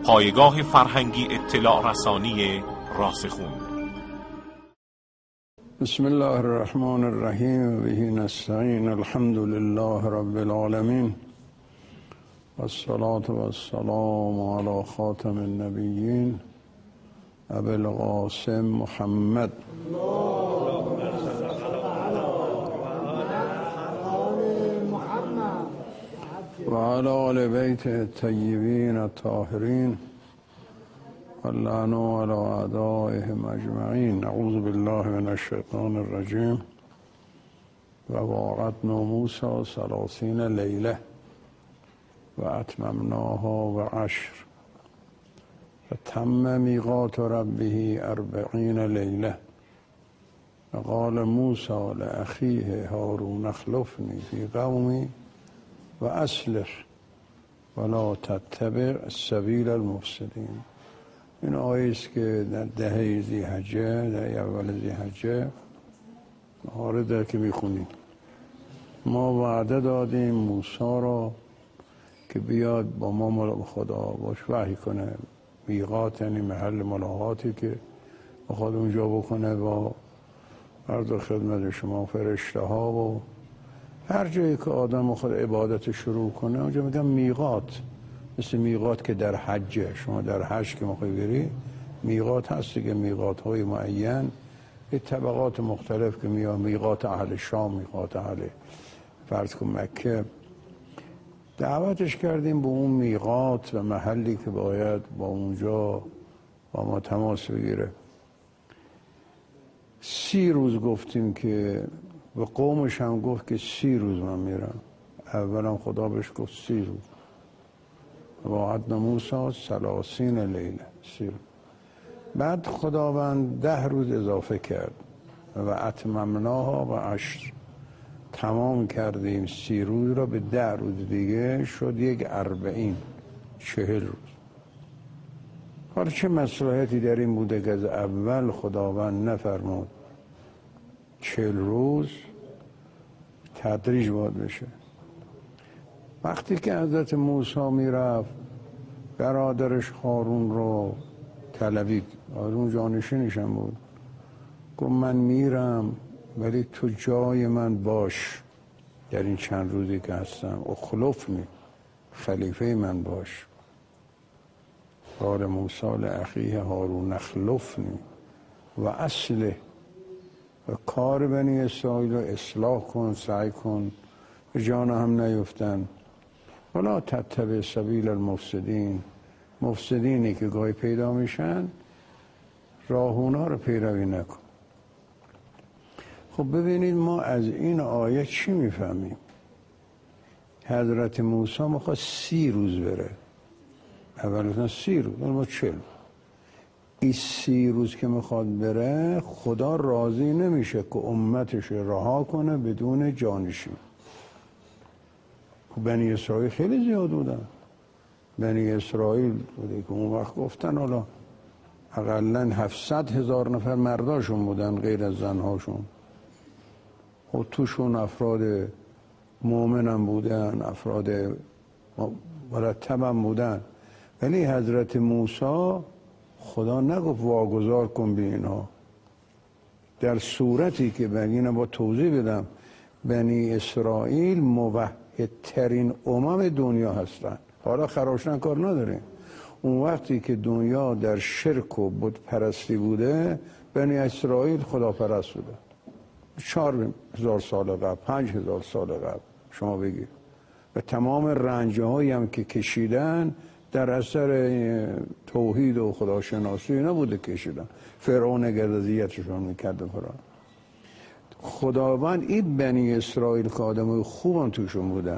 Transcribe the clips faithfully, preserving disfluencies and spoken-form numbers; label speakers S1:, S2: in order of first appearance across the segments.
S1: پایگاه فرهنگی اطلاع رسانی راسخون.
S2: بسم الله الرحمن الرحیم و به نستعین. الحمد لله رب العالمین و الصلاة و السلام علی خاتم النبیین ابی القاسم محمد و علی آل بیت الطیبین الطاهرین واللعنوا علی اعدائهم اجمعین. نعوذ بالله من الشیطان الرجیم. و واعدنا موسی ثلاثین لیله و اتممناها بعشر فتم میقات ربه اربعین لیله و قال موسی لاخیه هارون اخلفنی فی قومی و اصلح ولا تتبع سبیل المفسدین. این آیه است که در دهه ذی‌حجه، دهه اول ذی‌حجه وارده که میخونیم. ما وعده دادیم موسی را که بیاد با ما خدا باش وحی کنه. میقات یعنی محل ملاقاتی که بخواد اونجا بکنه با عرض خدمت شما فرشته ها و هر جایی که آدم خود عبادت شروع کنه اونجا میگم میقات. مثل میقات که در حجه، شما در حج که میخوای بری میقات هست دیگه، میقات های معین به طبقات مختلف که میاد. میقات اهل شام، میقات اهل فرض کن مکه. دعوتش کردیم به اون میقات و محلی که باید با اونجا با ما تماس بگیره. سی روز گفتیم که و قومش هم گفت که سی روز من میرم. اولا خدا بهش گفت سی روز. وعدنا موسی ثلاثین لیله، سی روز. بعد خداوند ده روز اضافه کرد و اتممناها و عشر، تمام کردیم سی روز را به ده روز دیگه، شد یک اربعین، چهل روز. حالا چه مصلحتی در این بوده که از اول خداوند نفرمود چهل روز؟ تدریج باید بشه. وقتی که حضرت موسی میرفت برادرش هارون رو طلبید، هارون جانشینش هم بود، گفت من میرم ولی تو جای من باش در این چند روزی که هستم، اخلفنی، خلیفه من باش. قال موسی لاخیه هارون اخلفنی و اصلح، و کار بنی اسرائیل رو اصلاح کن، سعی کن به جان هم نیفتن. ولا تتبع سبیل المفسدین، مفسدینی که گاهی پیدا میشن راه اونا رو پیروی نکن. خب ببینید ما از این آیه چی میفهمیم؟ حضرت موسی میخواد سی روز بره، اول سی روز، اما چل. این سی روز که میخواد بره خدا راضی نمیشه که امتش رها کنه بدون جانشین. بنی اسرائیل خیلی زیاد بودن. بنی اسرائیل بوده که اون وقت گفتن حالا اقلن هفتصد هزار نفر مرداشون بودن غیر از زنهاشون. و توشون افراد مؤمن هم بودن، افراد مرتب هم بودن. ولی حضرت موسی خدا نگفت واگذار کن به اینها. در صورتی که بگینه با توضیح بدم، بنی اسرائیل موحدترین امم دنیا هستن. حالا خراشتن کار نداریم. اون وقتی که دنیا در شرک و بت پرستی بوده، بنی اسرائیل خدا پرست بوده. چهار هزار سال قبل، پنج هزار سال قبل شما بگید. و تمام رنجه هایی هم که کشیدن در اثر توحید و خداشناسی نبوده کشیدن. فرعون اگر اذیتشون میکرده فرعون. خداوند این بنی اسرائیل که آدمای خوبم توشون بودن،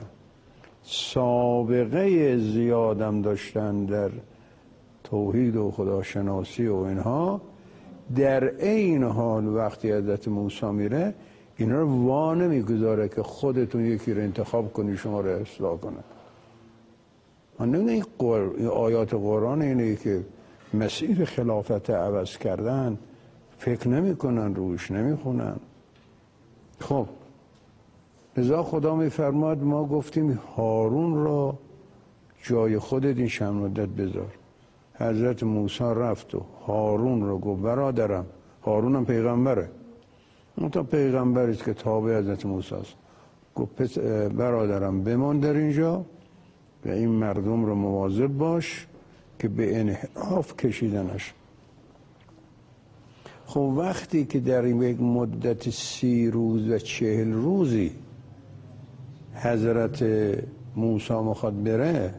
S2: سابقه زیادم داشتن در توحید و خداشناسی و اینها، در این حال وقتی حضرت موسی میره اینا رو وا نمیگذاره که خودتون یکی رو انتخاب کنی شما رو اصلاح کنه. من نمیدونم این آیات قرآن اینه که مسیر خلافت عوض کردن فکر نمی کنن، روش نمی خونن. خب لذا خدا می فرماد ما گفتیم هارون را جای خودت این چند مدت بذار. حضرت موسی رفت و هارون رو گفت برادرم، هارون هم پیغمبره، اون تا پیغمبری است که تابع حضرت موسی است، گفت برادرم بمان در اینجا و این مردم رو مواظب باش که به انحراف کشیدنش. خب وقتی که در این یک مدت سی روز و چهل روزی حضرت موسی میخواد بره،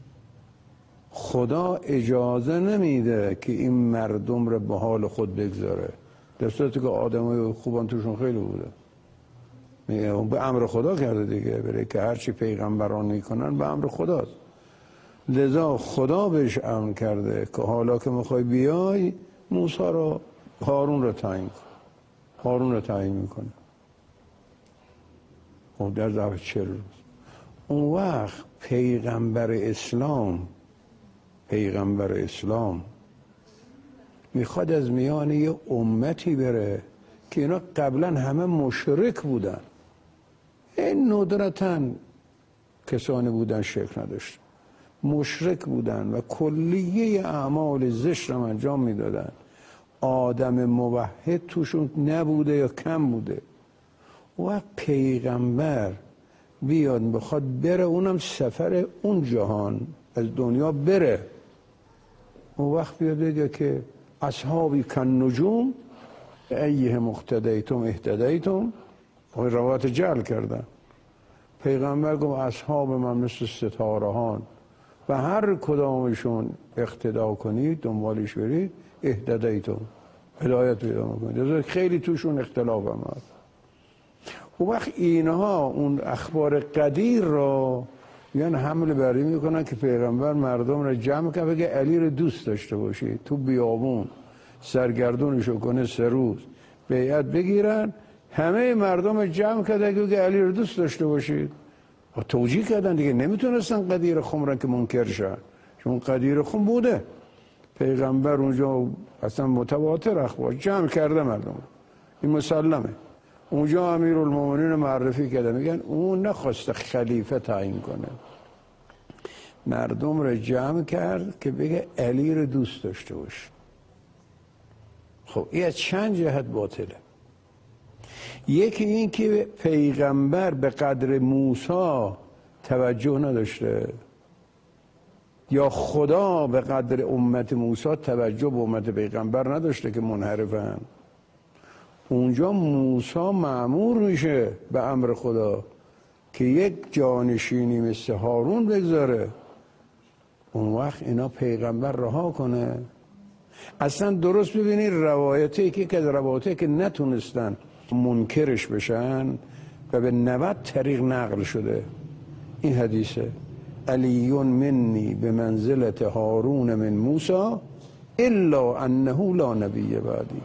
S2: خدا اجازه نمیده که این مردم رو به حال خود بگذاره، در صورتی که آدمای خوبان توشون خیلی بوده. میگه به امر خدا کرده دیگه، بره که هرچی پیغمبران میکنن به امر خداست. لذا خدا بهش امر کرده که حالا که میخوای بیای موسی رو، هارون رو تعیین کن. هارون رو تعیین میکنه. خب در ظرف چهل روز اون وقت پیغمبر اسلام پیغمبر اسلام میخواد از میان یه امتی بره که اینا قبلا همه مشرک بودن، این ندرتاً کسانی بودن شرک نداشتن، مشرک بودن و کلیه اعمال زشت رو انجام میدادن، آدم موحد توشون نبوده یا کم بوده. و پیغمبر بیاد بخواد بره، اونم سفر اون جهان از دنیا بره، اون وقت بیاد بگه که اصحابی کن نجوم ایه مقتدیتم اهتدیتم، روایت جعل کردن. پیغمبر گفت اصحاب من مثل ستاره هان و هر کدامشون اقتدا کنید، دنبالش برید، اهتدیتم، هدایت پیدا میکنید. خیلی توشون اختلاف هم هست. اون وقت اینها اون اخبار قدیر را یعنی حمل بری میکنن که پیغمبر مردم را جمع کنه بگه علی رو دوست داشته باشید، تو بیابون سرگردونشو کنه سه روز بیعت بگیرن، همه مردم جمع کرده که علی رو دوست داشته باشید و توجیه کردن دیگه، نمیتونستن قدیر خم را که منکر شد، چون قدیر خم بوده. پیغمبر اونجا اصلا متواتر اخبار جمع کرده مردم، این مسلمه. اونجا امیرالمومنین معرفی کرده، میگن اون نخواست خلیفه تعیین کنه، مردم رو جمع کرد که بگه علی رو دوست داشته باشه. خب این از چند جهت باطله. یکی این که پیغمبر به قدر موسی توجه نداشته، یا خدا به قدر امت موسی توجه به امت پیغمبر نداشته که منحرفن. اونجا موسی مأمور میشه به امر خدا که یک جانشینی مثل هارون بگذاره، اون وقت اینا پیغمبر رها کنه. اصلا درست ببینید روایتی که که روایتی که نتونستن منکرش بشن و به نود طریق نقل شده. این حدیثه علی منی به منزلت هارون من موسی الا انه لا نبی بعدی.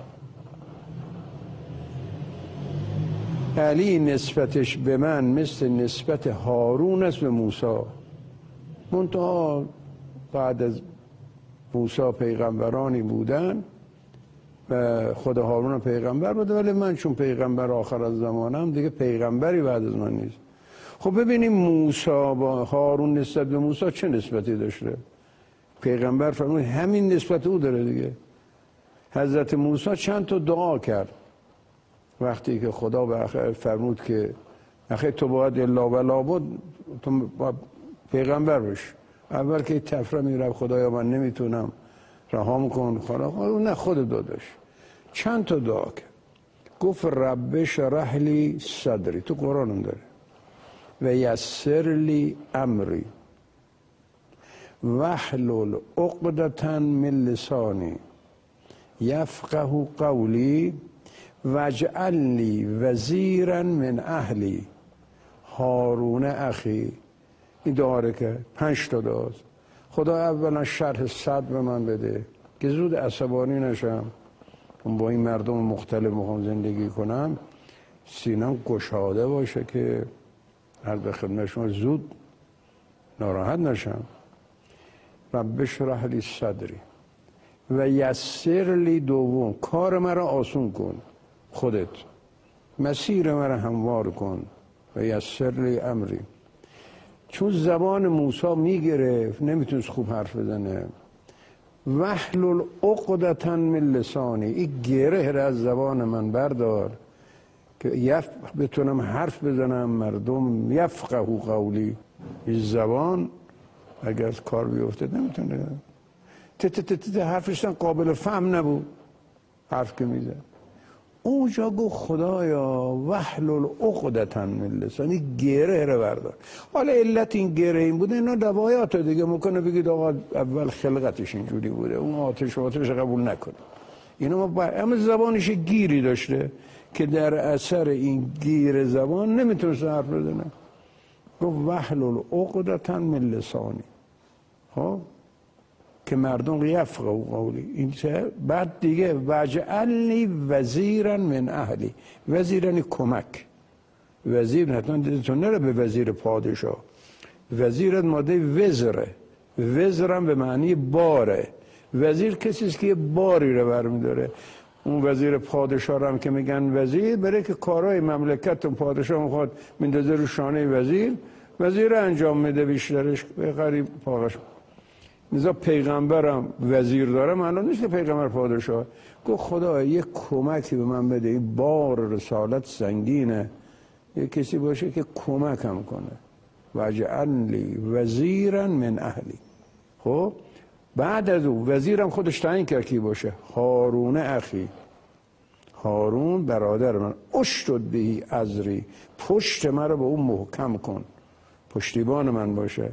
S2: علی نسبتش به من مثل نسبت هارون است به موسی، منتها بعد از موسی پیغمبرانی بودن و خود هارون پیغمبر بوده، ولی من چون پیغمبر آخر از زمانم دیگه پیغمبری بعد از من نیست. خب ببینیم موسی با هارون نسبت به موسی چه نسبتی داشته؟ پیغمبر فرمود همین نسبت او داره دیگه. حضرت موسی چند تا دعا کرد وقتی که خدا به آخر فرمود که آخه تو باید الا ولا بود تو پیغمبر بش. اول که تفره میره خدایا من نمیتونم رهام کن، خدا نه خود دادش. چند تا دعا کرد، گفت رب اشرح لی صدری، تو قرآن هم داره، و یسر لی امری واحلل عقدة من لسانی یفقه قولی واجعل لی وزیرا من اهلی هارون اخی. این دعا که پنج تا دعاست. خدا اولا شرح صد به من بده که زود عصبانی نشم، با این مردم مختلف میخوام زندگی کنم، سینم گشاده باشه که هر به خدمت شما زود ناراحت نشم. رب اشرح لی صدری و یسر لی، دوم کار مرا آسون کن، خودت مسیر مرا هموار کن، و یسر لی امری. چون زبان موسی میگرفت نمیتونست خوب حرف بزنه، واحلل عقدة من لسانی، این گره را از زبان من بردار که یف بتونم حرف بزنم مردم یفقهوا قولی. این زبان اگر از کار بیفته نمیتونه، تت تت تت حرفش قابل فهم نبود حرف که میزد. اونجا گو خدایا واحلل عقدة من لسانی، گره رو بردار. حالا علت این گره این بوده، اینا روایات دیگه ممکنه بگید آقا اول خلقتش اینجوری بوده، اون آتش آتش قبول نکنه. اینا ما با... اما زبانش گیری داشته که در اثر این گیر زبان نمیتونست حرف بزنه. گفت واحلل عقدة من لسانی، خب که مردم یفقهوا قولی. این چه؟ بعد دیگه واجعلنی وزیرا من اهلی. وزیرانی کمک. وزیر نتون نره به وزیر پادشاه. وزیرت ماده وزره، وزرم به معنی باره. وزیر کسی است که یه باری رو برمیداره. اون وزیر پادشاه هم که میگن وزیر، برای که کارهای مملکت پادشاه میخواد میندازه رو شانه وزیر، وزیر انجام میده بیشترش به غریب پاقش. نزا پیغمبرم وزیر داره، معلوم نیست که پیغمبر پادشاه. گفت خدا یک کمکی به من بده، این بار رسالت سنگینه، یک کسی باشه که کمکم کنه. واجعلنی وزیرا من اهلی. خب بعد از او وزیرم خودش تعیین کرد کی باشه؟ هارون اخی، هارون برادر من. اشدد بهی ازری، پشت من رو به اون محکم کن، پشتیبان من باشه.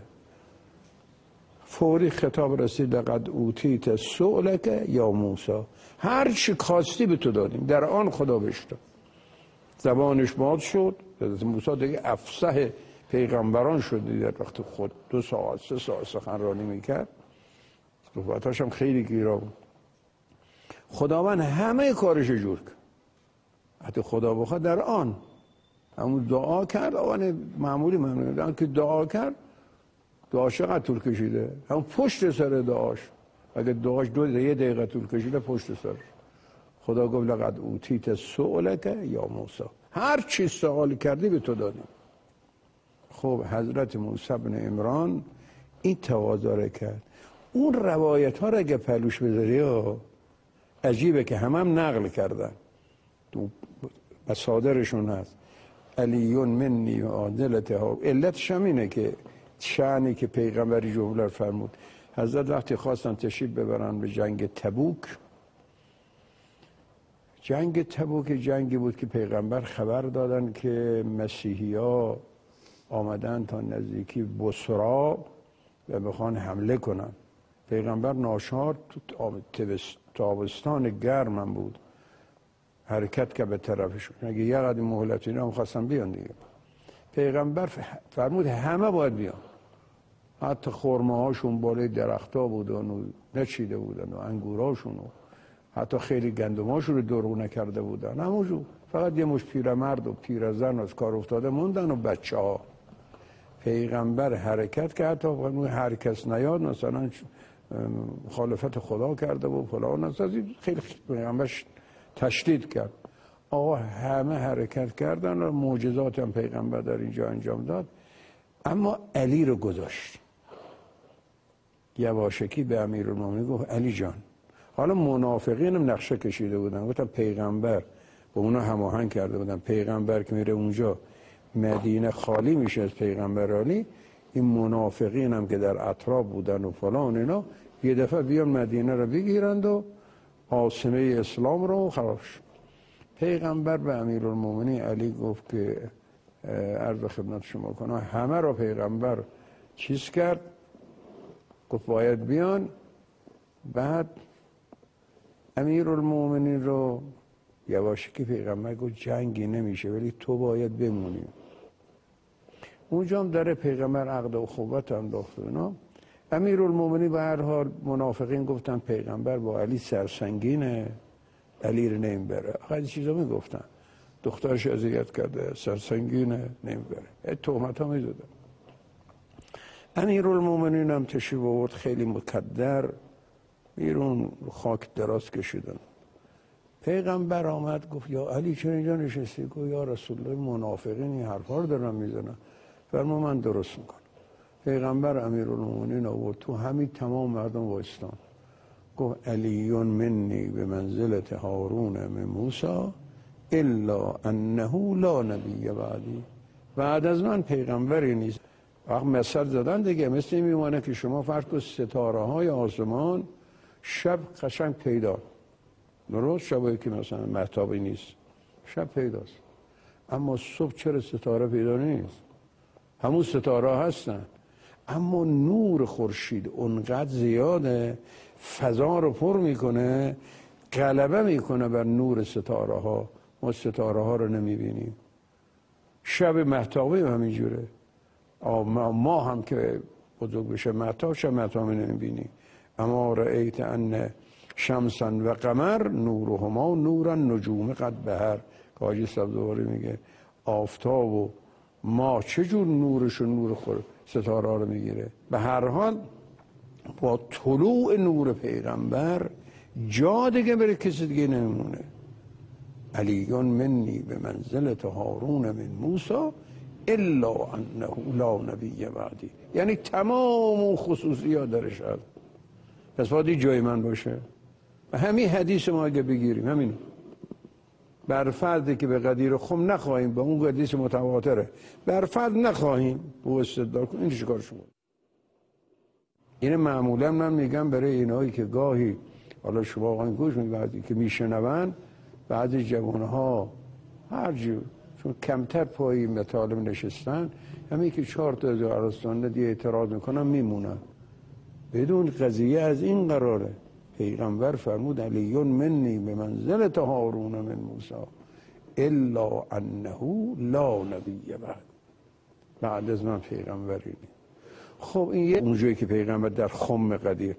S2: فوری خطاب رسید لقد اوتیت سؤلک یا موسی، هر چی خواستی به تو دادیم. در آن خدا بهش داد، زبانش باز شد. حضرت موسی دیگه افصح پیغمبران شد در وقت خود دو ساعت سه ساعت سخنرانی میکرد، صحبتاش هم خیلی گیرا بود. خداوند همه کارش جور کرد، حتی خدا بخواد در آن همون دعا کرد. آن معمولی ممنون که دعا کرد، دعاش چقدر طول کشیده؟ همون پشت سر دعاش، اگه دعاش دو دقیقه یه دقیقه طول کشیده پشت سر. خدا گفت لقد اوتیت سؤلک یا موسی، هر چی سوال کردی به تو دادیم. خب حضرت موسی بن عمران این تواضع کرد. اون روایت ها را اگه پلوش بذاری ها عجیبه که همه هم نقل کردن، تو مصادرشون هست. علیون منی و عادلته ها. علتش هم اینه که شأنی که پیغمبری جمله فرمود. حضرت وقتی خواستن تشریف ببرن به جنگ تبوک، جنگ تبوک جنگی بود که پیغمبر خبر دادن که مسیحی ها آمدن تا نزدیکی بصرا و بخوان حمله کنن. پیغمبر ناچار تو تابستان گرم بود حرکت که به طرفشون، اگه یه قدر مهلت اینا هم خواستن بیان دیگه. پیغمبر فرمود همه باید بیان، حتی خرمه هاشون بالای درخت ها بودن و نچیده بودن و انگوراشون و حتی خیلی گندماشون رو درو نکرده بودن همونجور. فقط یه مش پیرمرد و پیرزن از کار افتاده موندن و بچه ها. پیغمبر حرکت که حتی هر کس نیاد مثلا مخالفت خدا کرده و فلان است، خیلی پیغمبر تشدید کرد. آقا همه حرکت کردن و معجزات هم پیغمبر در اینجا انجام داد. اما علی رو گذاشت. یواشکی به امیرالمومنین گفت علی جان، حالا منافقین هم نقشه کشیده بودن، گفتن پیغمبر با اونا هماهنگ کرده بودن، پیغمبر که میره اونجا مدینه خالی میشه از پیغمبر علی، این منافقین هم که در اطراف بودن و فلان اینا یه دفعه بیان مدینه رو بگیرند و عاصمه اسلام رو خرابش. پیغمبر به امیرالمومنین علی گفت که عرض خدمت شما کنم، همه رو پیغمبر چیز کرد، گفت باید بیان. بعد امیرالمومنین رو یواشکی پیغمبر گفت جنگی نمیشه ولی تو باید بمونی. اونجا هم داره پیغمبر عقد و اخوت انداخت اینا. امیرالمومنین به هر حال منافقین گفتن پیغمبر با علی سرسنگینه، علی رو نمیبره. خیلی چیزا میگفتن، دخترش اذیت کرده، سرسنگینه، نمیبره، تهمت ها میزدن. امیرالمومنین هم تشریف آورد خیلی مقدر، بیرون خاک دراز کشیدن. پیغمبر آمد گفت یا علی چرا اینجا نشستی؟ گفت یا رسول الله منافقین این حرفا رو دارن میزنن. فرمود من درست میکنم. پیغمبر امیرالمومنین آورد تو همین تمام مردم وایستان. گفت علی منی به منزلت هارون من موسی الا انه لا نبی بعدی، بعد از من پیغمبری نیست. وقت مثل زدن دیگه، مثل این میمانه که شما فرض کنید ستاره های آسمان شب قشنگ پیدا، درست شبایی که مثلا مهتابی نیست شب پیداست، اما صبح چرا ستاره پیدا نیست؟ همون ستاره هستن، اما نور خورشید اونقدر زیاده فضا رو پر میکنه، غلبه میکنه بر نور ستاره ها، ما ستاره ها رو نمیبینیم. شب مهتابی همینجوره، ما هم که بزرگ بشه مهتاب شب مهتابی نمیبینیم. اما رأیت ان شمسا و قمر نورهما نورا نجوم قد بهر، حاجی سبزواری میگه آفتاب و ما چجور نورش و نور خور ستاره رو میگیره. به هر حال با طلوع نور پیغمبر جا دیگه بره کسی دیگه نمیمونه. علیون منی به منزلت هارون من موسی الا انه لا نبی بعدی، یعنی تمام اون خصوصیات درش هست، پس باید جای من باشه. و همین حدیث ما اگه بگیریم همین بر فرضی که به قدیر خم نخواهیم، به اون حدیث متواتره بر فرض نخواهیم به استدلال کنیم، این چیکار شما؟ این معمولا من میگم برای اینایی که گاهی حالا شما واقعا گوش میدید که میشنون، بعضی جوانها هر جو چون کمتر پایی مطالب نشستن، همین که چهار تا از ارسطوانه دیگه اعتراض میکنن میمونن. بدون قضیه از این قراره. پیغمبر فرمود علیون منی به منزلت هارون من موسی الا انه لا نبی بعد، بعد از من پیغمبری نیست. خب این یه اونجایی که پیغمبر در خم قدیر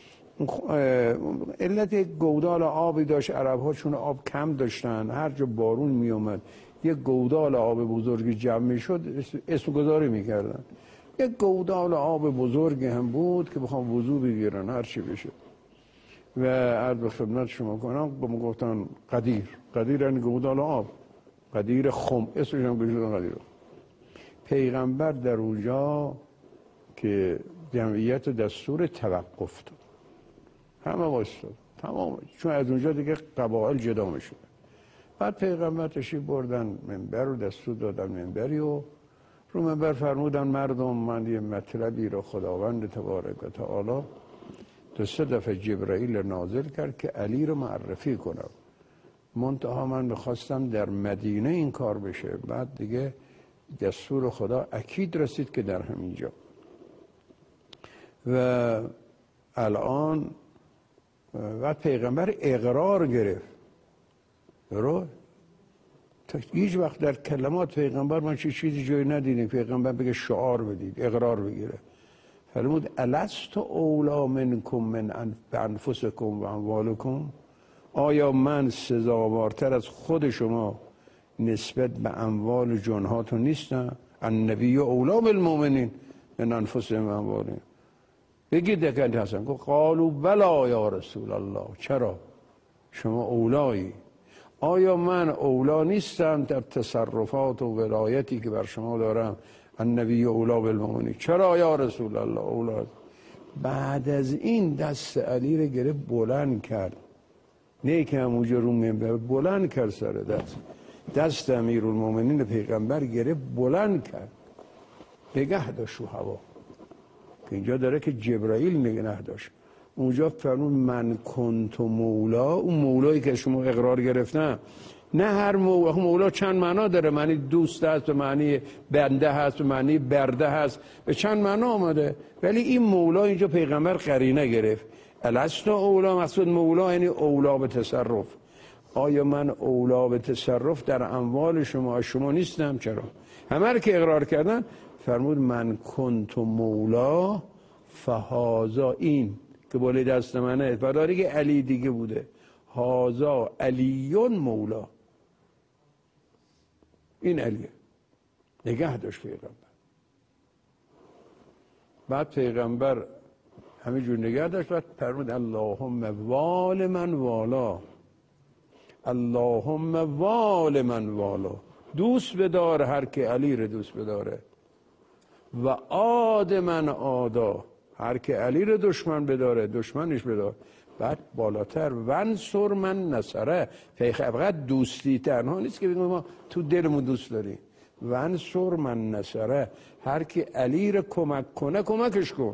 S2: علت گودال آبی داشت، عرب ها چون آب کم داشتن هر جا بارون می اومد یه گودال آب بزرگی جمع می شد اسم گذاری می کردن. یه گودال آب بزرگی هم بود که بخوام وضو بگیرن هر چی بشه. و عرض به خدمت شما کنم با ما گفتن قدیر، قدیر یعنی گودال آب، قدیر خم، اسمش هم گذاشتن قدیر. پیغمبر در اونجا که جمعیت دستور توقف داد، همه وایستاد تمام، چون از اونجا دیگه قبایل جدا میشد. بعد پیغمبر تشریف بردن منبر رو دستور دادن منبری و رو منبر فرمودن مردم من یه مطلبی رو خداوند تبارک و تعالی دو سه دفعه جبرائیل نازل کرد که علی رو معرفی کنم. منتها من بخواستم در مدینه این کار بشه، بعد دیگه دستور خدا اکید رسید که در همینجا. و الان بعد پیغمبر اقرار گرفت، درست؟ تا هیچ وقت در کلمات پیغمبر من چه چیزی جایی ندیدیم پیغمبر بگه شعار بدید، اقرار بگیره. فرمود الست اولا منکم من انفسکم و اموالکم، آیا من سزاوارتر از خود شما نسبت به اموال جانهاتون نیستم؟ النبی اولا بالمؤمنین من انفسهم و اموالهم. بگید دکت هستن گفت قالوا بلا یا رسول الله، چرا شما اولایی؟ آیا من اولا نیستم در تصرفات و ولایتی که بر شما دارم؟ النبی اولا بالمؤمنین، چرا یا رسول الله اولا؟ بعد از این دست علی رو گرفت بلند کرد، نه که همونجا رو منبر بلند کرد، سر دست دست امیرالمومنین پیغمبر گرفت بلند کرد، نگه داشت رو هوا. که اینجا داره که جبرائیل نگه داشت، اونجا فرمود من کنت مولا، اون مولایی که شما اقرار گرفتن، نه هر مولا. مولا چند معنا داره، معنی دوست هست، به معنی بنده هست، به معنی برده هست، به چند معنا آمده. ولی این مولا اینجا پیغمبر قرینه گرفت، الست اولا، مقصود مولا یعنی اولا به تصرف. آیا من اولا به تصرف در اموال شما شما نیستم؟ چرا؟ همه رو که اقرار کردن فرمود من کنت مولا فهازا، این که بالای دست منه برای که علی دیگه بوده، هازا علیون مولا، این علیه. نگه داشت پیغمبر. بعد پیغمبر همینجور نگه داشت، بعد فرمود اللهم وال من والا، اللهم وال من والا، دوست بدار هر که علی رو دوست بداره، و عاد من عادا، هر که علی رو دشمن بداره دشمنش بدار. بعد بالاتر ونصر من نصره، فقط دوستی تنها نیست که بگیم ما تو دلمون دوست داریم. ونصر من نصره، هر کی علی رو کمک کنه کمکش کن.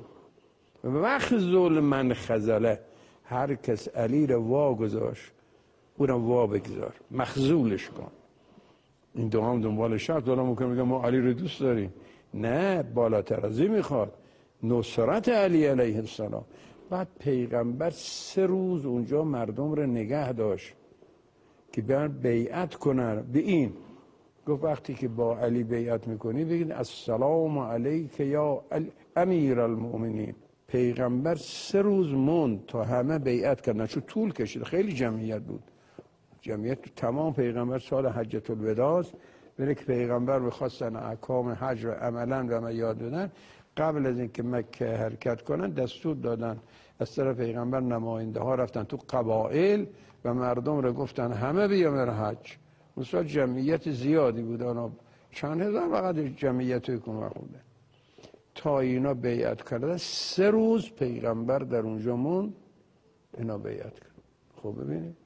S2: مخذول من خذله، هر کس علی رو وا گذاشت اونم وا بگذار، مخذولش کن. این دو هم دنبال شرط دارم میکنم میگم ما علی رو دوست داریم. نه، بالاتر از این میخواد نصرت علی علیه السلام. بعد پیغمبر سه روز اونجا مردم رو نگه داشت که بیان بیعت کنن به این. گفت وقتی که با علی بیعت میکنی بگید السلام علیک یا امیر المؤمنین. پیغمبر سه روز موند تا همه بیعت کردن، چون طول کشید، خیلی جمعیت بود. جمعیت تمام پیغمبر سال حجت الوداع بره که پیغمبر بخواستن احکام حج رو عملا به ما یاد بدن. قبل از اینکه مکه حرکت کنن دستور دادن از طرف پیغمبر نماینده ها رفتن تو قبایل و مردم رو گفتن همه بیان حج. مثلا جمعیت زیادی بود، آنها چند هزار فقط جمعیت حکومت بوده. تا اینا بیعت کردن سه روز پیغمبر در اونجا مون اینا بیعت کرد. خب ببینید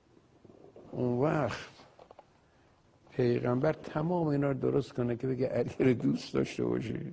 S2: اون وقت پیغمبر تمام اینا رو درست کنه که بگه علی رو دوست داشته باشی.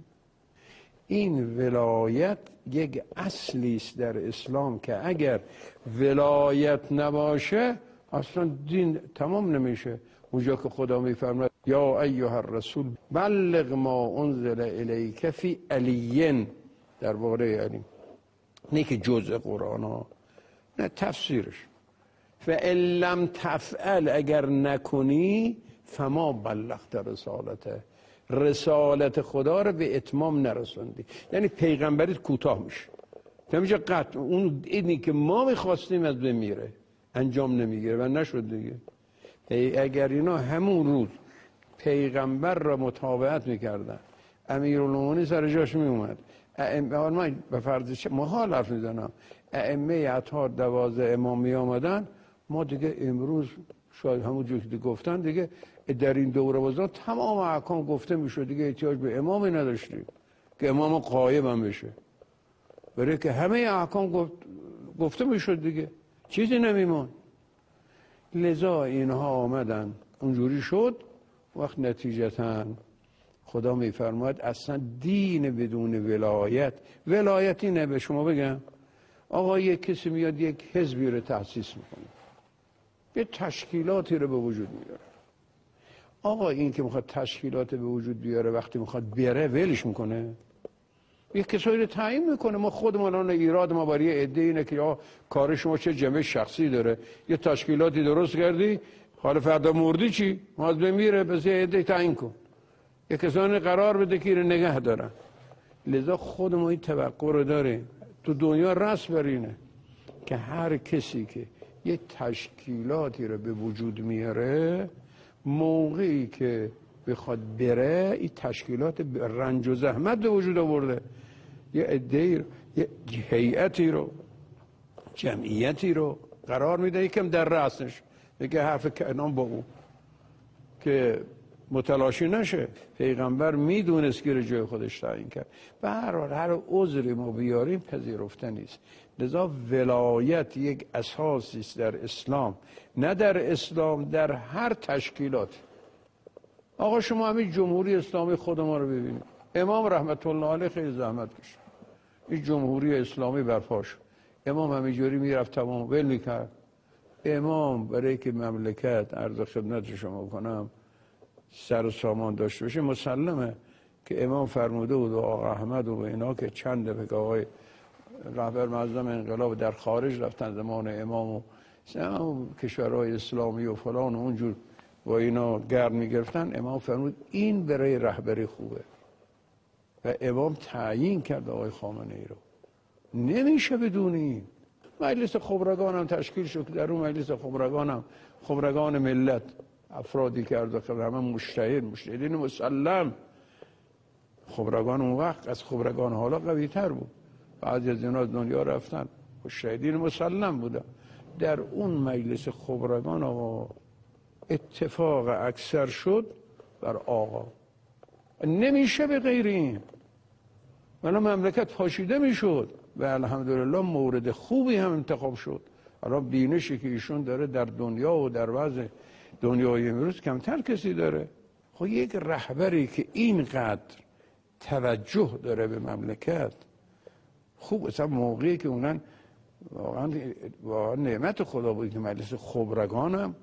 S2: این ولایت یک اصلی است در اسلام که اگر ولایت نباشه اصلا دین تمام نمیشه. اونجا که خدا میفرماید یا ایها الرسول بلغ ما انزل الیک فی علی، در باره علی، نه که جزء قرآن ها، نه تفسیرش. فإن لم تفعل، اگر نکنی، فما بلغت رسالته، رسالت خدا رو به اتمام نرسوندی. یعنی پیغمبریت کوتاه میشه، نمیشه قطع. اون اینی که ما میخواستیم از بمیره انجام نمیگیره و نشد دیگه. اگر اینا همون روز پیغمبر را متابعت میکردن امیرالمومنین سر جاش میومد. ما به فرض محال حرف میزنم، ائمه اطهار دوازده امام میامدن، ما دیگه امروز شاید همون جوری که گفتن دیگه در این دوره بازار تمام احکام گفته میشد، دیگه احتیاج به امامی نداشتیم که امام قایب هم بشه، برای که همه احکام گفت گفته میشد دیگه، چیزی نمیمان. لذا اینها آمدن اونجوری شد. وقت نتیجتا خدا میفرماید اصلا دین بدون ولایت، ولایتی نه. به شما بگم آقا یک کسی میاد یک حزبی رو تأسیس میکنه، یه تشکیلاتی رو به وجود میاره. آقا این که میخواد تشکیلات به وجود بیاره وقتی میخواد بره ولش میکنه؟ یک کسایی رو تعیین میکنه. ما خودمون الان ایراد ما برای عده اینه که آقا کار شما چه جنبه شخصی داره، یه تشکیلاتی درست کردی، حالا فردا مردی چی؟ ما از بمیره بس یه عده تعیین کن، یک کسانی قرار بده که رو نگه دارن. لذا خودمون این توقع رو داریم. تو دنیا رسم بر اینه که هر کسی که یه تشکیلاتی رو به وجود میاره، موقعی که بخواد بره این تشکیلات رنج و زحمت به وجود آورده، یه عده‌ای رو، یه هیئتی رو، جمعیتی رو قرار میده یکم در رأسش، میگه حرف کنان با اون که متلاشی نشه. پیغمبر میدونست که جای خودش تعیین کرد. به هر حال هر عذری ما بیاریم پذیرفته نیست. لذا ولایت یک اساسی است در اسلام، نه در اسلام، در هر تشکیلات. آقا شما همین جمهوری اسلامی خود ما رو ببینید، امام رحمت الله علیه خیلی زحمت کشید این جمهوری اسلامی برپا شد. امام همینجوری میرفت تمام ول میکرد. امام برای که مملکت، عرض خدمت شما کنم، سر و سامان داشته باشه، مسلمه که امام فرموده بود و آقا احمد و اینا که چند دفعه که آقای رهبر معظم انقلاب در خارج رفتن زمان امام و کشورهای اسلامی و فلان و اونجور با اینا گرد میگرفتن، امام فرمود این برای رهبری خوبه و امام تعیین کرد آقای خامنه ای رو. نمیشه بدون این. مجلس خبرگان هم تشکیل شد، در اون مجلس خبرگان هم خبرگان ملت افرادی کرد که همه مجتهد مجتهدین مسلم. خبرگان اون وقت از خبرگان حالا قوی تر بود، بعضی از اینا از دنیا رفتن، مجتهدین مسلم بودن. در اون مجلس خبرگان آقا اتفاق اکثر شد بر آقا. نمیشه به غیر این. ولی مملکت پاشیده میشد و الحمدلله مورد خوبی هم انتخاب شد. حالا بینشی که ایشون داره در دنیا و در وضع دنیای امروز کمتر کسی داره. خب یک رهبری که اینقدر توجه داره به مملکت، خوب اصلا موقعی که اونن واقعا واقعا نعمت خدا بود که مجلس خبرگانم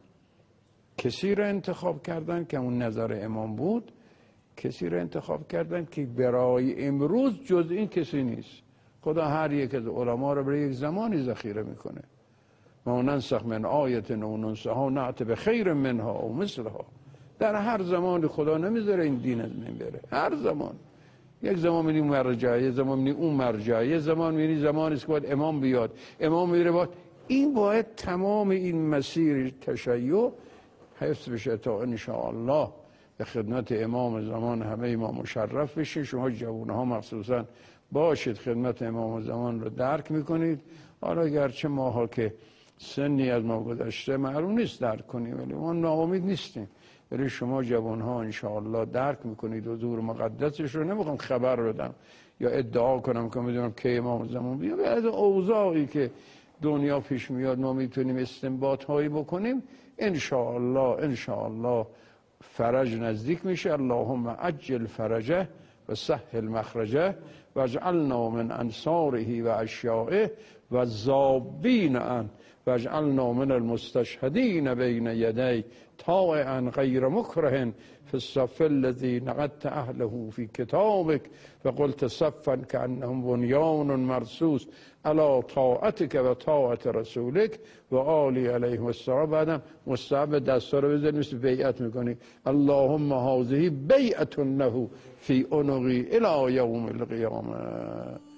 S2: کسی را انتخاب کردن که اون نظر امام بود، کسی را انتخاب کردن که برای امروز جز این کسی نیست. خدا هر یک از علما رو برای یک زمانی ذخیره میکنه. ما ننسخ من آیت او ننسها نأت به خیر منها او مثلها. در هر زمان خدا نمیذاره این دین از من بره. هر زمان یک زمان میبینی مرجع، یک زمان میبینی اون مرجع، یک زمان میبینی زمانی است که باید امام بیاد، امام میره باید. این باید تمام این مسیر تشیع حفظ بشه تا ان شاء الله به خدمت امام زمان همه ما مشرف بشین. شما جوانها مخصوصا باشید خدمت امام زمان رو درک میکنید. حالا گرچه ماها که سنی از ما گذشته معلوم نیست درک کنیم، ولی ما ناامید نیستیم. ولی شما جوانها ان شاء الله درک میکنید حضور مقدسش رو. نمیخوام خبر بدم یا ادعا کنم که میدونم که امام زمان بیاد. از اوضاعی که دنیا پیش میاد ما میتونیم استنباط هایی بکنیم. ان شاء الله ان شاء الله فرج نزدیک میشه. اللهم عجل فرجه و سهل مخرجه و اجعلنا من انصاره و اشیائه و ذابین عن و اجعلنا من المستشهدین بین یدی طاعا غیر مکره فی الصف الذی نقضت اهله فی کتابک و قلت صفا کانهم بنیان مرصوص علی طاعتک و طاعت رسولک و آلی علیهم السلام. بعدم مستحب دستا رو بزنید مثل بیعت میکنی. اللهم هذه بیعة له فی عنقی الی یوم القیامه.